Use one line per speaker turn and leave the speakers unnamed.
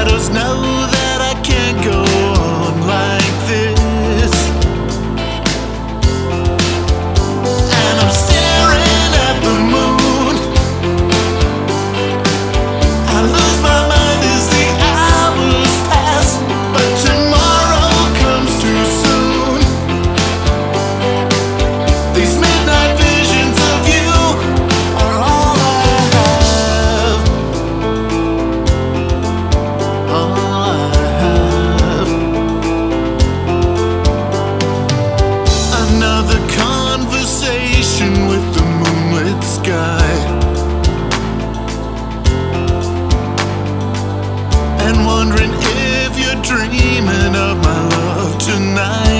shadows know that I can't go on like this. And I'm staring at the moon. I lose my mind as the hours pass, but tomorrow comes too soon. These midnight visions of you are all I have. All I have. Another conversation with the moonlit sky, and wondering if you're dreaming of my love tonight.